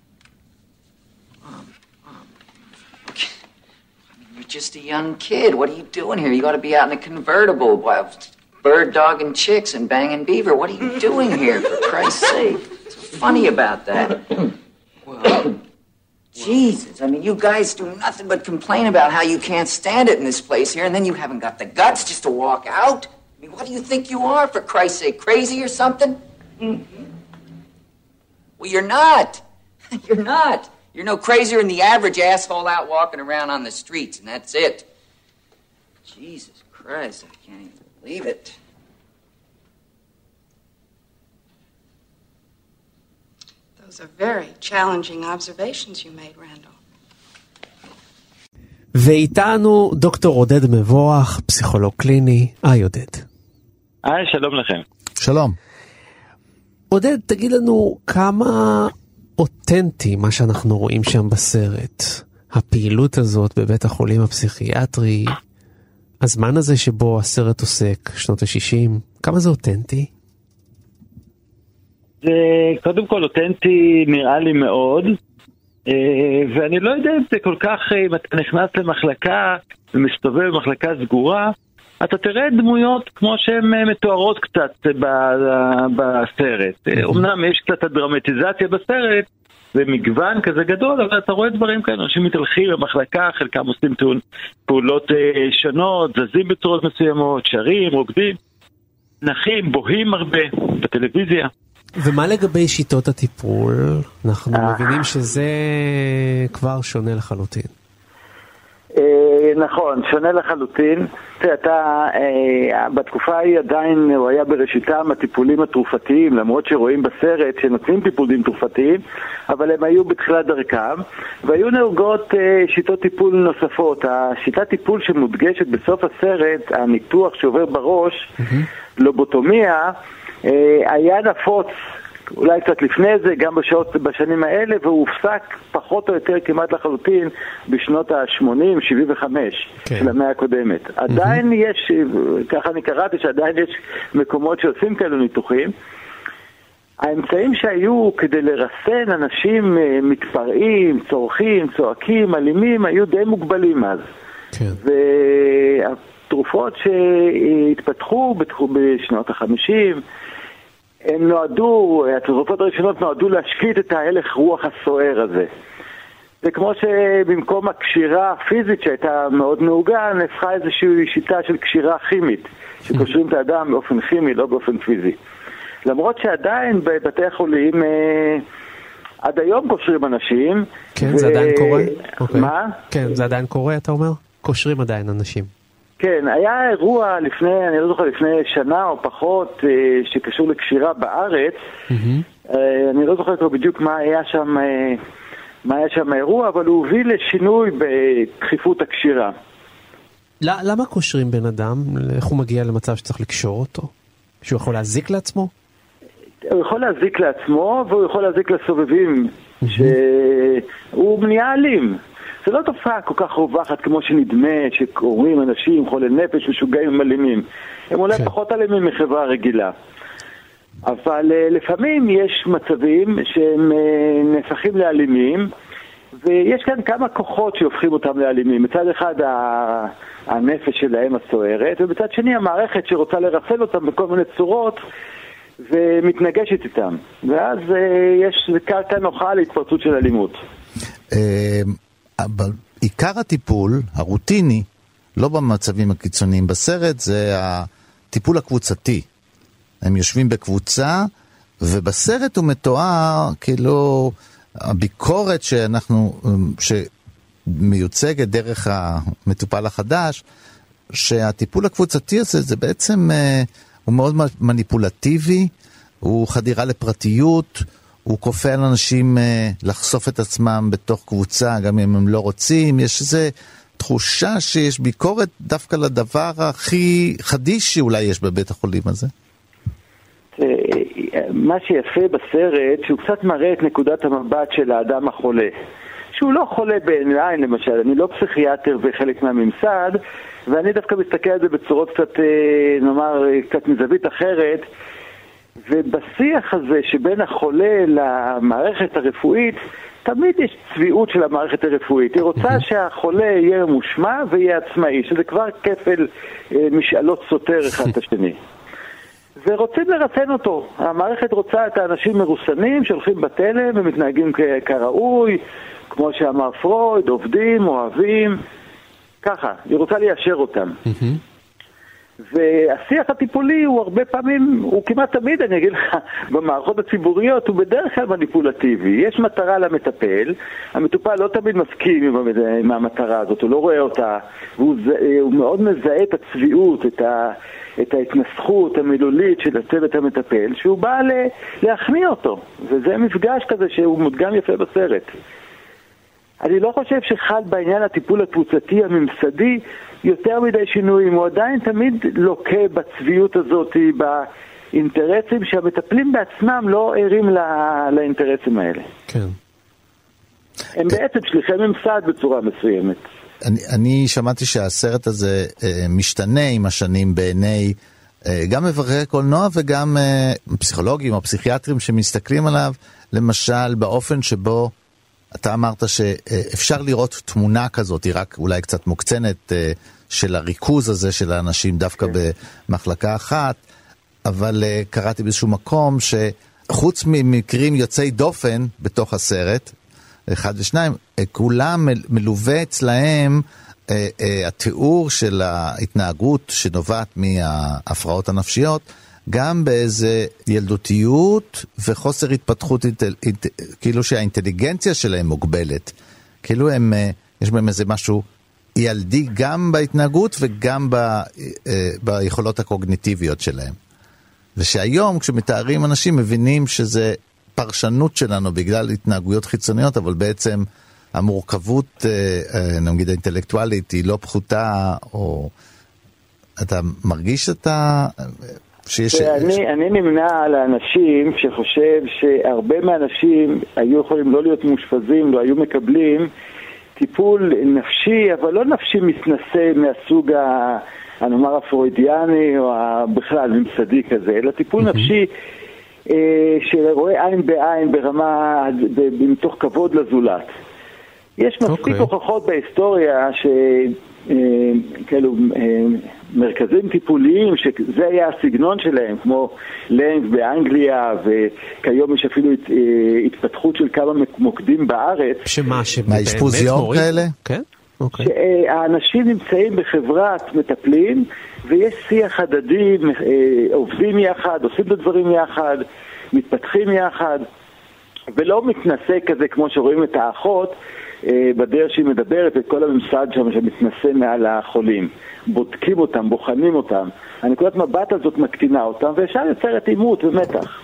Um, um, okay. I mean, you're just a young kid. What are you doing here? You got to be out in a convertible, bird dogging chicks and banging beaver. What are you doing here, for Christ's sake? What's so funny about that? Well, Jesus, I mean, you guys do nothing but complain about how you can't stand it in this place here, and then you haven't got the guts just to walk out? I mean, what do you think you are, for Christ's sake? Crazy or something? Mm-hmm. Well, you're not. You're not. You're no crazier than the average asshole out walking around on the streets, and that's it. Jesus Christ, I can't even believe it. Those are very challenging observations you made, Randall. ואיתנו דוקטור עודד מבורך, פסיכולוג קליני. היי עודד. היי, שלום לכם. שלום. עודד, תגיד לנו כמה אותנטי מה שאנחנו רואים שם בסרט. הפעילות הזאת בבית החולים הפסיכיאטרי, הזמן הזה שבו הסרט עוסק, שנות ה-שישים, כמה זה אותנטי? זה קודם כל אותנטי נראה לי מאוד, ואני לא יודע אם זה כל כך, אם אתה נכנס למחלקה ומסתובב במחלקה סגורה, אתה תראה דמויות כמו שהן מתוארות קצת בסרט. אמנם יש קצת הדרמטיזציה בסרט, זה מגוון כזה גדול, אבל אתה רואה דברים כאלה, אנשים מתהלכים במחלקה, חלקם עושים פעולות שונות, זזים בצורות מסוימות, שרים, רוקדים, נחים, בוהים הרבה בטלוויזיה. ומה לגבי שיטות הטיפול? אנחנו מבינים שזה כבר שונה לחלוטין. נכון, שונה לחלוטין. אתה, בתקופה ההיא עדיין הוא היה בראשיתם הטיפולים התרופתיים, למרות שרואים בסרט שנותנים טיפולים תרופתיים, אבל הם היו בתחילת דרכם, והיו נהוגות שיטות טיפול נוספות. השיטת טיפול שמודגשת בסוף הסרט, הניתוח שעובר בראש, לובוטומיה, היה נפוץ אולי קצת לפני זה, גם בשעות, בשנים האלה, והוא הופסק פחות או יותר כמעט לחלוטין בשנות ה-שמונים שבעים וחמש כן. של המאה הקודמת. Mm-hmm. עדיין יש, ככה אני קראתי שעדיין יש מקומות שעושים כאלו ניתוחים. האמצעים שהיו כדי לרסן אנשים מתפרעים, צורכים, צועקים, אלימים, היו די מוגבלים אז. כן. והתרופות שהתפתחו בשנות ה-חמישים, הם נועדו, התרופות הראשונות נועדו להשקיט את ההלך רוח הסוער הזה. זה כמו שבמקום הקשירה הפיזית שהייתה מאוד נהוגה, נפחה איזושהי שיטה של קשירה כימית, שקושרים את האדם באופן כימי, לא באופן פיזי. למרות שעדיין בבתי החולים, אה, עד היום קושרים אנשים. כן, ו... זה עדיין קורה? אוקיי. מה? כן, זה עדיין קורה, אתה אומר? קושרים עדיין אנשים. כן, היה אירוע לפני, אני לא זוכר, לפני שנה או פחות, שקשור לקשירה בארץ. Mm-hmm. אני לא זוכר כבר בדיוק מה היה שם, מה היה שם האירוע, אבל הוא הוביל לשינוי בדחיפות הקשירה. למה קושרים בן אדם? איך הוא מגיע למצב שצריך לקשור אותו? שהוא יכול להזיק לעצמו? הוא יכול להזיק לעצמו, והוא יכול להזיק לסובבים, mm-hmm. שהוא נהיה אלים. זה לא תופעה כל כך רווחת כמו שנדמה, שקוראים אנשים חולי נפש משוגעים אלימים. הם אולי כן. פחות אלימים מחברה רגילה. אבל לפעמים יש מצבים שהם נהפכים לאלימים, ויש כאן כמה כוחות שהופכים אותם לאלימים. מצד אחד הנפש שלהם הסוערת, ובצד שני המערכת שרוצה לרסן אותם בכל מיני צורות, ומתנגשת איתם. ואז יש קרקע נוחה להתפרצות של אלימות. אבל עיקר הטיפול, הרוטיני, לא במצבים הקיצוניים בסרט, זה הטיפול הקבוצתי. הם יושבים בקבוצה, ובסרט הוא מתואר, כאילו, הביקורת שאנחנו, שמיוצגת דרך המטופל החדש, שהטיפול הקבוצתי הזה, זה בעצם, הוא מאוד מניפולטיבי, הוא חדירה לפרטיות, הוא כופה על אנשים לחשוף את עצמם בתוך קבוצה, גם אם הם לא רוצים. יש איזו תחושה שיש ביקורת דווקא לדבר הכי חדיש שאולי יש בבית החולים הזה. מה שיפה בסרט, שהוא קצת מראה את נקודת המבט של האדם החולה. שהוא לא חולה בעיניים, למשל. אני לא פסיכיאטר וחלק מהממסד, ואני דווקא מסתכל על זה בצורות קצת, נאמר, קצת מזווית אחרת, ובשיח הזה שבין החולה למערכת הרפואית, תמיד יש צביעות של המערכת הרפואית. היא רוצה שהחולה יהיה מושמע ויהיה עצמאי, שזה כבר כפל משאלות סותר אחד את השני. ורוצים לרסן אותו. המערכת רוצה את האנשים מרוסנים שהולכים בתלם ומתנהגים כראוי, כמו שאמר פרויד, עובדים, אוהבים, ככה. היא רוצה ליישר אותם. והשיח הטיפולי הוא הרבה פעמים, הוא כמעט תמיד, אני אגיד לך, במערכות הציבוריות הוא בדרך כלל מניפולטיבי. יש מטרה למטפל, המטופל לא תמיד מסכים עם, עם המטרה הזאת, הוא לא רואה אותה, והוא הוא מאוד מזהה את הצביעות, את, ה, את ההתנסחות המילולית של הצוות המטפל, שהוא בא להכניע אותו, וזה מפגש כזה שהוא מודגם יפה בסרט. אני לא חושב שחל בעניין הטיפול הקבוצתי הממסדי יותר מדי שינויים, הוא עדיין תמיד לוקה בצביעות הזאת, באינטרסים שהמטפלים בעצמם לא ערים לאינטרסים האלה. כן. הם בעצם שליחי ממסד בצורה מסוימת. אני, אני שמעתי שהסרט הזה אה, משתנה עם השנים בעיני אה, גם מבקרי קולנוע וגם אה, פסיכולוגים או פסיכיאטרים שמסתכלים עליו, למשל באופן שבו אתה אמרת שאפשר לראות תמונה כזאת, היא רק אולי קצת מוקצנת, של הריכוז הזה של האנשים דווקא במחלקה אחת, אבל uh, קראתי באיזשהו מקום שחוץ ממקרים יוצאי דופן בתוך הסרט, אחד ושניים, כולם מלווה אצלהם uh, uh, התיאור של ההתנהגות שנובעת מההפרעות הנפשיות, גם באיזה ילדותיות וחוסר התפתחות, כאילו שהאינטליגנציה שלהם מוגבלת. כאילו הם, יש בהם איזה משהו ילדי גם בהתנהגות וגם ב, ביכולות הקוגניטיביות שלהם. ושהיום כשמתארים אנשים מבינים שזה פרשנות שלנו בגלל התנהגויות חיצוניות, אבל בעצם המורכבות, נגיד האינטלקטואלית, היא לא פחותה, או אתה מרגיש אתה... שיש... אני, אני נמנע על האנשים שחושב שהרבה מהאנשים היו יכולים לא להיות מושפזים, לא היו מקבלים טיפול נפשי, אבל לא נפשי מתנשא מהסוג ה... הנאמר הפרוידיאני או בכלל ממסדי כזה, אלא טיפול נפשי אה, שרואה עין בעין ברמה, מתוך כבוד לזולת. יש מספיק הוכחות בהיסטוריה ש... כאלו מרכזים טיפוליים שזה היה הסגנון שלהם, כמו לנג באנגליה, וכיום יש אפילו התפתחות של כמה מוקדים בארץ. שמה? מהאשפוז יום כאלה? כן? שהאנשים נמצאים בחברת מטפלים ויש שיח הדדי, עובדים יחד, עושים את הדברים יחד, מתפתחים יחד, ולא מתנסה כזה כמו שרואים את האחות בדרך שהיא מדברת, את כל הממסד שם שמתנסה מעל החולים. בודקים אותם, בוחנים אותם. הנקודת מבט הזאת מקטינה אותם, וישר יוצרת אימות ומתח.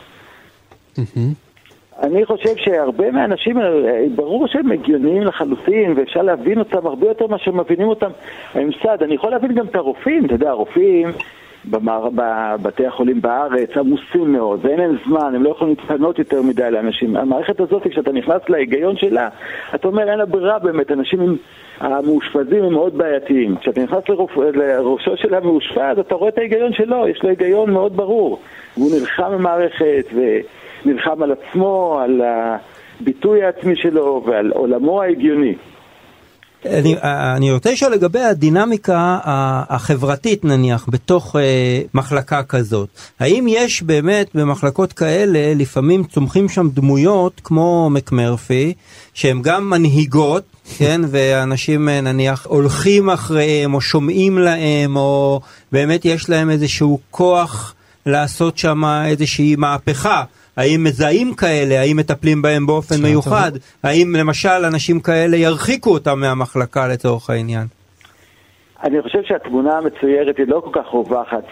אני חושב שהרבה מהאנשים, ברור שהם הגיוניים לחלוטין, ואפשר להבין אותם הרבה יותר מה שמבינים אותם הממסד. אני יכול להבין גם את הרופאים, אתה יודע, הרופאים בבתי החולים בארץ עמוסים מאוד, ואין להם זמן, הם לא יכולים להתפנות יותר מדי לאנשים. המערכת הזאת, כשאתה נכנס להיגיון שלה, אתה אומר, אין לה ברירה באמת, אנשים המאושפזים הם מאוד בעייתיים. כשאתה נכנס לרופ... לראשו של המאושפז, אתה רואה את ההיגיון שלו, יש לו היגיון מאוד ברור. והוא נלחם במערכת, ונלחם על עצמו, על הביטוי העצמי שלו, ועל עולמו ההגיוני. אני, אני רוצה לשאול לגבי הדינמיקה החברתית נניח בתוך אה, מחלקה כזאת. האם יש באמת במחלקות כאלה לפעמים צומחים שם דמויות כמו מקמרפי שהן גם מנהיגות, כן, ואנשים נניח הולכים אחריהם או שומעים להם או באמת יש להם איזשהו כוח לעשות שם איזושהי מהפכה? האם מזהים כאלה, האם מטפלים בהם באופן מיוחד, האם למשל אנשים כאלה ירחיקו אותם מהמחלקה לצורך העניין? אני חושב שהתמונה המצוירת היא לא כל כך רווחת.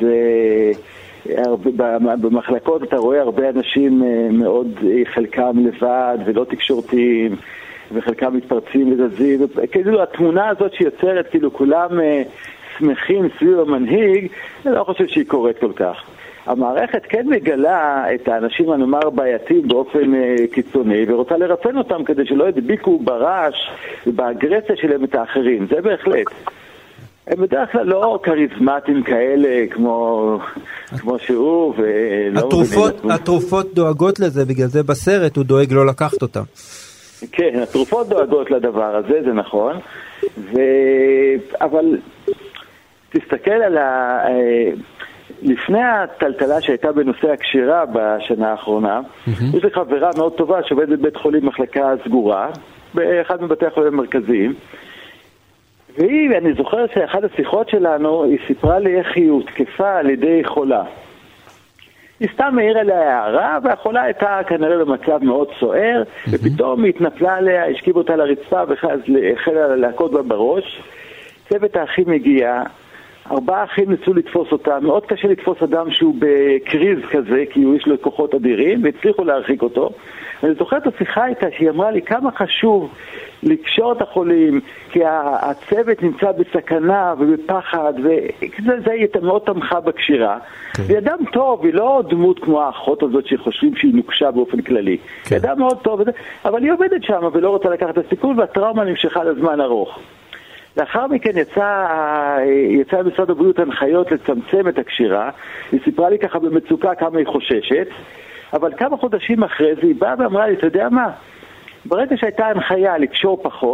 במחלקות אתה רואה הרבה אנשים מאוד, חלקם לבד ולא תקשורתיים, וחלקם מתפרצים וזזים. כאילו התמונה הזאת שיוצרת, כאילו כולם שמחים סביב המנהיג, אני לא חושב שהיא קורית כל כך. המערכת כן מגלה את האנשים הנאמר בעייתים באופן uh, קיצוני, ורוצה לרפן אותם כדי שלא ידביקו ברעש ובאגרסיה שלהם את האחרים. זה בהחלט. הם בדרך כלל לא קריזמטיים כאלה כמו, כמו שהוא. ולא התרופות, התרופות דואגות לזה, בגלל זה בסרט הוא דואג לא לקחת אותם. כן, התרופות דואגות לדבר הזה, זה נכון. ו... אבל תסתכל על ה... לפני הטלטלה שהייתה בנושא הקשירה בשנה האחרונה, יש לי חברה מאוד טובה שעובדת בבית חולים מחלקה סגורה, באחד מבתי החולים המרכזיים, והיא, אני זוכר שאחת השיחות שלנו, היא סיפרה לי איך היא הותקפה על ידי חולה. היא סתם העירה עליה הערה, והחולה הייתה כנראה במצב מאוד סוער, ופתאום היא התנפלה עליה, השכיב אותה לרצפה, והחלה להכות בה בראש. צוות האחים הגיע, ארבעה אחים ניסו לתפוס אותה, מאוד קשה לתפוס אדם שהוא בקריז כזה, כי הוא יש לו כוחות אדירים, והצליחו להרחיק אותו. אני זוכר את השיחה איתה, שהיא אמרה לי כמה חשוב לקשור את החולים, כי הצוות נמצא בסכנה ובפחד, וזה הייתה מאוד תמכה בקשירה. כן. היא אדם טוב, היא לא דמות כמו האחות הזאת שחושבים שהיא נוקשה באופן כללי. כן. היא אדם מאוד טוב, אבל היא עובדת שם ולא רוצה לקחת את הסיכון, והטראומה נמשכה לזמן ארוך. לאחר מכן יצא, יצא משרד הבריאות הנחיות לצמצם את הקשירה. היא סיפרה לי ככה במצוקה כמה היא חוששת, אבל כמה חודשים אחרי זה היא באה ואמרה לי, אתה יודע מה? ברגע שהייתה הנחיה לקשור פחות,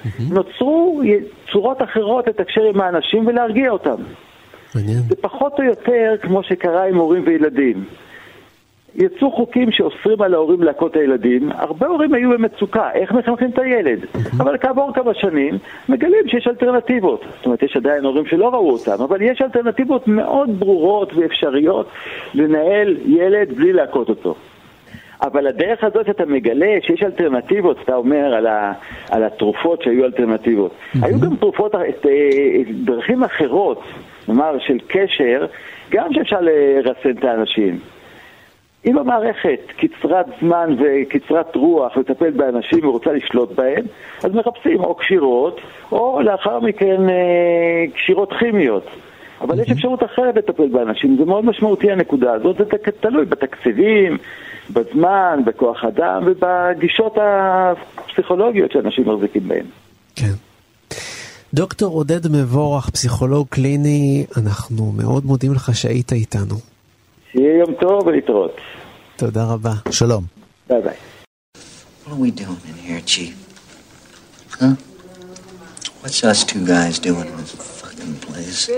נוצרו צורות אחרות לתקשר עם האנשים ולהרגיע אותם. מעניין. זה פחות או יותר כמו שקרה עם הורים וילדים. יצאו חוקים שאוסרים על ההורים להכות הילדים, הרבה הורים היו במצוקה, איך מחנכים את הילד? אבל כעבור כמה שנים מגלים שיש אלטרנטיבות. זאת אומרת, יש עדיין הורים שלא ראו אותם, אבל יש אלטרנטיבות מאוד ברורות ואפשריות לנהל ילד בלי להכות אותו. אבל הדרך הזאת אתה מגלה שיש אלטרנטיבות, אתה אומר על, ה, על התרופות שהיו אלטרנטיבות. Mm-hmm. היו גם תרופות, את, דרכים אחרות, נאמר, של קשר, גם שאפשר לרסן את האנשים. אם המערכת קצרת זמן וקצרת רוח לטפל באנשים ורוצה לשלוט בהם, אז מחפשים או קשירות, או לאחר מכן קשירות כימיות. אבל יש אפשרות אחרת לטפל באנשים, זה מאוד משמעותי הנקודה הזאת, זה תלוי בתקציבים, בזמן, בכוח אדם ובגישות הפסיכולוגיות שאנשים מחזיקים בהן. כן. דוקטור עודד מבורך, פסיכולוג קליני, אנחנו מאוד מודים לך שהיית איתנו. שיהיה יום טוב ולהתראות. תודה רבה. שלום. ביי ביי. What are we doing in here, Chief? Huh? What's us two guys doing in this fucking place?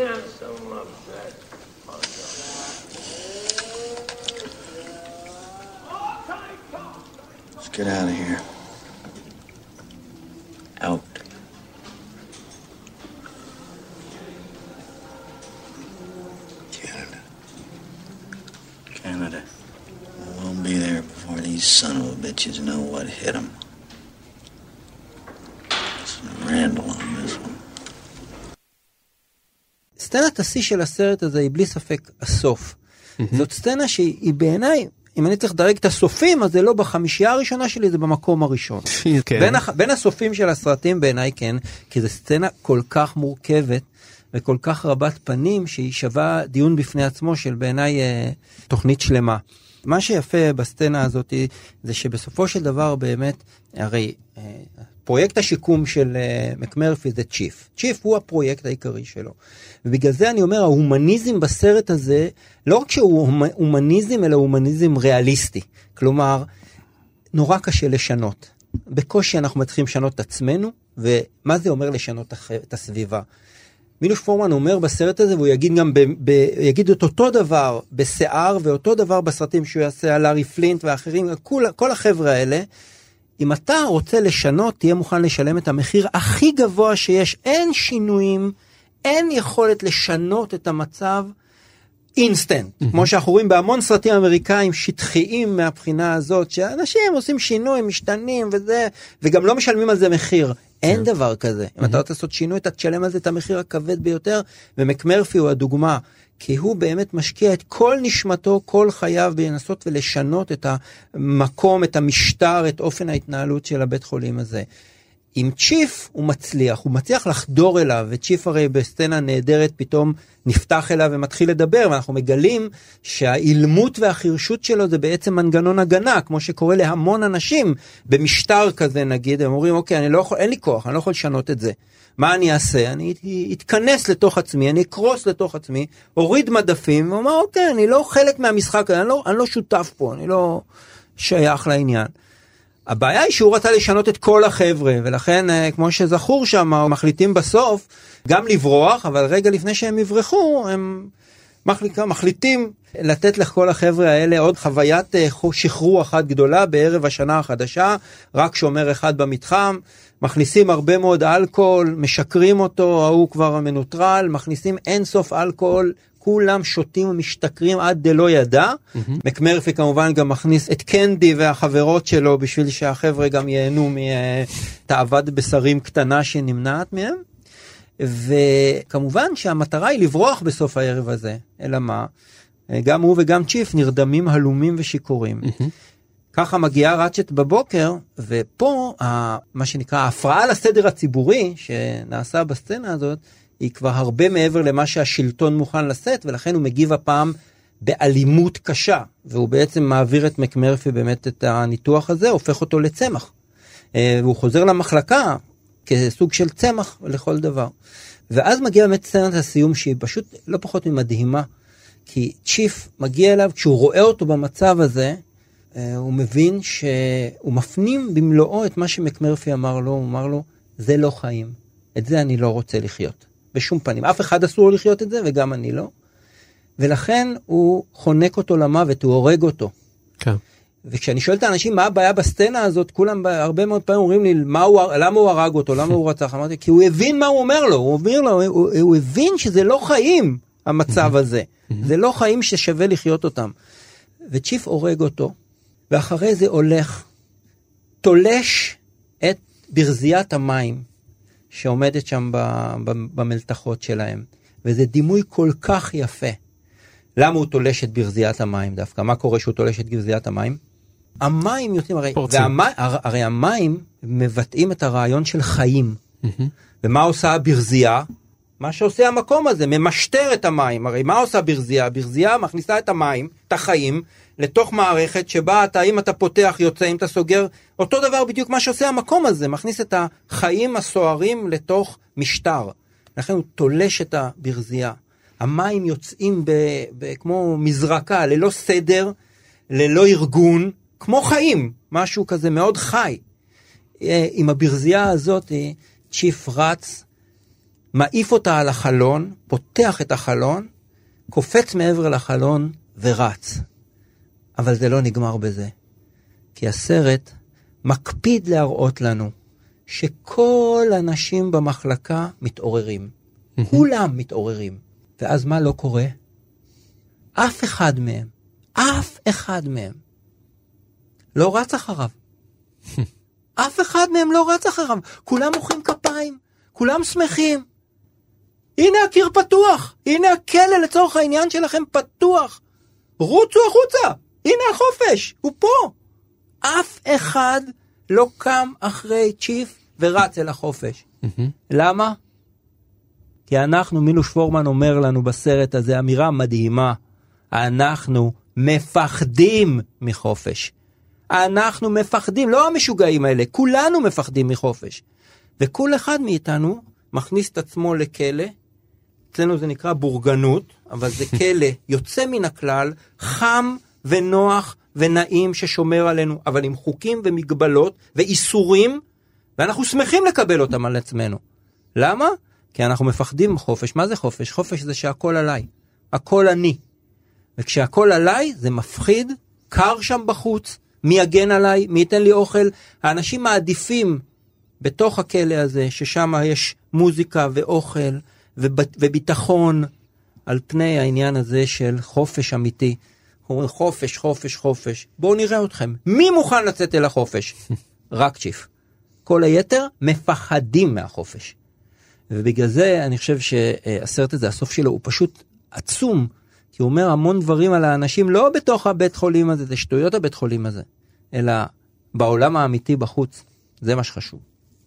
Let's get out of here. Out. Canada. Canada. We'll be there before these son of a bitches know what hit them. Randall on this one. סצנת השיא של הסרט הזה היא בלי ספק הסוף. זאת סצנה שהיא בעיניי, אם אני צריך לדרג את הסופים, אז זה לא בחמישייה הראשונה שלי, זה במקום הראשון. בין, בין הסופים של הסרטים בעיניי כן, כי זו סצנה כל כך מורכבת, וכל כך רבת פנים, שהיא שווה דיון בפני עצמו של בעיניי אה, תוכנית שלמה. מה שיפה בסצנה הזאת, זה שבסופו של דבר באמת, הרי אה, פרויקט השיקום של אה, מקמרפי זה צ'יף. צ'יף הוא הפרויקט העיקרי שלו. ובגלל זה אני אומר, ההומניזם בסרט הזה, לא רק שהוא הומניזם, אלא הומניזם ריאליסטי. כלומר, נורא קשה לשנות. בקושי אנחנו מתחילים לשנות את עצמנו, ומה זה אומר לשנות את הסביבה? מילוש פורמן אומר בסרט הזה, והוא יגיד גם, ב, ב, יגיד את אותו דבר בשיער, ואותו דבר בסרטים שהוא יעשה על לארי פלינט ואחרים, כל, כל החבר'ה האלה, אם אתה רוצה לשנות, תהיה מוכן לשלם את המחיר הכי גבוה שיש, אין שינויים, אין יכולת לשנות את המצב אינסטנט, mm-hmm. כמו שאנחנו רואים בהמון סרטים אמריקאים שטחיים מהבחינה הזאת, שאנשים עושים שינוי, משתנים וזה, וגם לא משלמים על זה מחיר. אין דבר כזה. אם אתה רוצה לעשות שינוי, אתה תשלם על זה את המחיר הכבד ביותר, ומקמרפי הוא הדוגמה, כי הוא באמת משקיע את כל נשמתו, כל חייו, בלנסות ולשנות את המקום, את המשטר, את אופן ההתנהלות של הבית חולים הזה. עם צ'יף הוא מצליח, הוא מצליח לחדור אליו, וצ'יף הרי בסצנה נהדרת פתאום נפתח אליו ומתחיל לדבר, ואנחנו מגלים שהאילמות והחירשות שלו זה בעצם מנגנון הגנה, כמו שקורה להמון אנשים במשטר כזה נגיד, הם אומרים אוקיי, אני לא יכול, אין לי כוח, אני לא יכול לשנות את זה. מה אני אעשה? אני אתכנס לתוך עצמי, אני אקרוס לתוך עצמי, הוריד מדפים, ואומר אוקיי, אני לא חלק מהמשחק, אני לא, אני לא שותף פה, אני לא שייך לעניין. הבעיה היא שהוא רצה לשנות את כל החבר'ה, ולכן, כמו שזכור שם, מחליטים בסוף גם לברוח, אבל רגע לפני שהם יברחו, הם מחליטים לתת לכל החבר'ה האלה עוד חוויית שחרור אחת גדולה בערב השנה החדשה, רק שומר אחד במתחם, מכניסים הרבה מאוד אלכוהול, משקרים אותו, ההוא כבר מנוטרל, מכניסים אין סוף אלכוהול, כולם שותים ומשתכרים עד דלא ידע. Mm-hmm. מקמרפי כמובן גם מכניס את קנדי והחברות שלו, בשביל שהחבר'ה גם ייהנו מתאוות בשרים קטנה שנמנעת מהם. וכמובן שהמטרה היא לברוח בסוף הערב הזה. אלא מה? גם הוא וגם צ'יף נרדמים הלומים ושיקורים. Mm-hmm. ככה מגיעה רצ'ט בבוקר, ופה מה שנקרא ההפרעה לסדר הציבורי שנעשה בסצנה הזאת, היא כבר הרבה מעבר למה שהשלטון מוכן לשאת, ולכן הוא מגיב הפעם באלימות קשה, והוא בעצם מעביר את מקמרפי באמת את הניתוח הזה, הופך אותו לצמח. והוא חוזר למחלקה כסוג של צמח לכל דבר. ואז מגיע באמת סצנת הסיום שהיא פשוט לא פחות ממדהימה, כי צ'יף מגיע אליו, כשהוא רואה אותו במצב הזה, הוא מבין שהוא מפנים במלואו את מה שמקמרפי אמר לו, הוא אמר לו, זה לא חיים. את זה אני לא רוצה לחיות. בשום פנים. אף אחד אסור לחיות את זה, וגם אני לא. ולכן הוא חונק אותו למוות, הוא הורג אותו. כן. וכשאני שואל את האנשים, מה הבעיה בסצנה הזאת, כולם הרבה מאוד פעמים אומרים לי, מה הוא, למה הוא הרג אותו, למה הוא רצח? אמרתי, כי הוא הבין מה הוא אומר לו, הוא, אומר לו, הוא, הוא הבין שזה לא חיים, המצב הזה. זה לא חיים ששווה לחיות אותם. וצ'יף הורג אותו, ואחרי זה הולך, תולש את ברזיית המים, שעומדת שם במלתחות שלהם. וזה דימוי כל כך יפה. למה הוא תולש את ברזיית המים דווקא? מה קורה שהוא תולש את ברזיית המים? המים יוצאים, הרי, והמים, הרי המים מבטאים את הרעיון של חיים. Mm-hmm. ומה עושה הברזייה? מה שעושה המקום הזה, ממשטר את המים. הרי מה עושה ברזייה? הברזייה מכניסה את המים, את החיים, לתוך מערכת שבה אתה, אם אתה פותח, יוצא, אם אתה סוגר, אותו דבר בדיוק מה שעושה המקום הזה, מכניס את החיים הסוערים לתוך משטר. לכן הוא תולש את הברזייה. המים יוצאים ב, ב, כמו מזרקה, ללא סדר, ללא ארגון, כמו חיים, משהו כזה מאוד חי. עם הברזייה הזאת, צ'יף רץ, מעיף אותה על החלון, פותח את החלון, קופץ מעבר לחלון ורץ. אבל זה לא נגמר בזה. כי הסרט מקפיד להראות לנו שכל האנשים במחלקה מתעוררים. כולם מתעוררים. ואז מה לא קורה? אף אחד מהם, אף אחד מהם, לא רץ אחריו. אף אחד מהם לא רץ אחריו. כולם מוחאים כפיים, כולם שמחים. הנה הקיר פתוח, הנה הכלא לצורך העניין שלכם פתוח. רוצו החוצה, הנה החופש, הוא פה. אף אחד לא קם אחרי צ'יף ורץ אל החופש. למה? כי אנחנו, מילוש פורמן אומר לנו בסרט הזה, אמירה מדהימה, אנחנו מפחדים מחופש. אנחנו מפחדים, לא המשוגעים האלה, כולנו מפחדים מחופש. וכל אחד מאיתנו מכניס את עצמו לכלא, אצלנו זה נקרא בורגנות, אבל זה כלא יוצא מן הכלל, חם ונוח ונעים ששומר עלינו, אבל עם חוקים ומגבלות ואיסורים, ואנחנו שמחים לקבל אותם על עצמנו. למה? כי אנחנו מפחדים מחופש. מה זה חופש? חופש זה שהכל עליי. הכל אני. וכשהכל עליי זה מפחיד, קר שם בחוץ, מי יגן עליי, מי ייתן לי אוכל. האנשים מעדיפים בתוך הכלא הזה, ששם יש מוזיקה ואוכל וביטחון, על פני העניין הזה של חופש אמיתי. אומרים חופש, חופש, חופש. בואו נראה אתכם. מי מוכן לצאת אל החופש? רק צ'יף. כל היתר מפחדים מהחופש. ובגלל זה אני חושב שהסרט הזה, הסוף שלו הוא פשוט עצום, כי הוא אומר המון דברים על האנשים, לא בתוך הבית חולים הזה, זה שטויות הבית חולים הזה, אלא בעולם האמיתי בחוץ. זה מה שחשוב.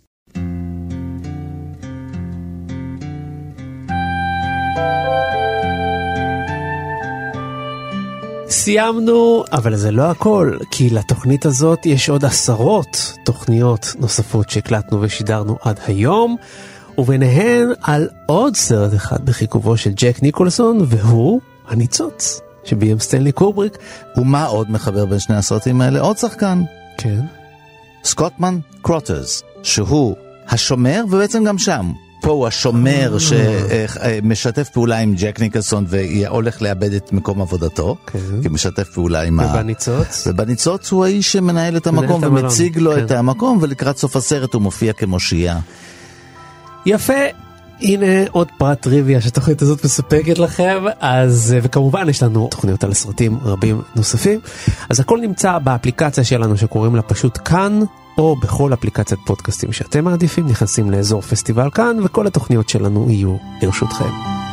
סיימנו, אבל זה לא הכל, כי לתוכנית הזאת יש עוד עשרות תוכניות נוספות שהקלטנו ושידרנו עד היום, וביניהן על עוד סרט אחד בחיכובו של ג'ק ניקולסון, והוא הניצוץ שביים סטנלי קובריק. ומה עוד מחבר בין שני הסרטים האלה? עוד שחקן. כן. סקוטמן קרוטרס, שהוא השומר, ובעצם גם שם. פה הוא השומר שמשתף פעולה עם ג'ק ניקולסון והולך לאבד את מקום עבודתו, כי משתף פעולה עם ה... ובניצוץ? ובניצוץ הוא האיש שמנהל את המקום ומציג לו את המקום, ולקראת סוף הסרט הוא מופיע כמושיע. יפה, הנה עוד פרט טריוויה שהתוכנית הזאת מספקת לכם, אז, וכמובן יש לנו תוכניות על סרטים רבים נוספים, אז הכל נמצא באפליקציה שלנו שקוראים לה פשוט כאן, או בכל אפליקציית פודקאסטים שאתם מעדיפים, נכנסים לאזור פסטיבל כאן, וכל התוכניות שלנו יהיו לרשותכם.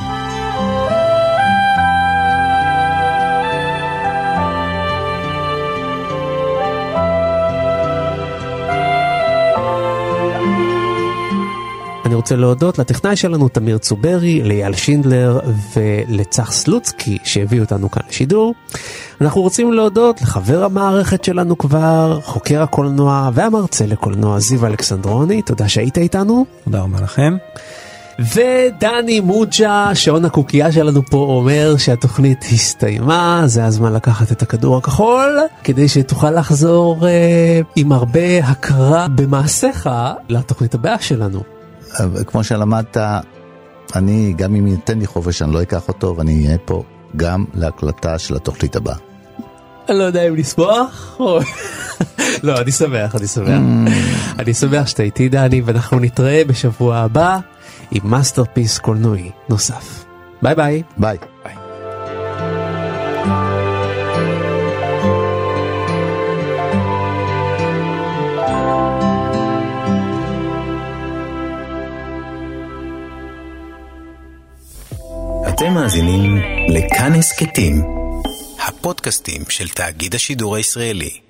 אני רוצה להודות לטכנאי שלנו תמיר צוברי, ליאל שינדלר ולצח סלוצקי שהביאו אותנו כאן לשידור. אנחנו רוצים להודות לחבר המערכת שלנו כבר, חוקר הקולנוע והמרצה לקולנוע זיו אלכסנדרוני, תודה שהיית איתנו. תודה רבה לכם. ודני מוג'ה, שעון הקוקייה שלנו פה, אומר שהתוכנית הסתיימה, זה הזמן לקחת את הכדור הכחול, כדי שתוכל לחזור אה, עם הרבה הכרה במעשיך לתוכנית הבאה שלנו. כמו שלמדת, אני, גם אם ייתן לי חופש, אני לא אקח אותו, ואני אהיה פה גם להקלטה של התוכנית הבאה. אני לא יודע אם לשמוח, או... לא, אני שמח, אני שמח. אני שמח שאתה איתי, דני, ואנחנו נתראה בשבוע הבא עם מאסטרפיס קולנועי נוסף. ביי ביי. ביי. ביי. אתם מאזינים לכאן הסכתים, הפודקאסטים של תאגיד השידור הישראלי.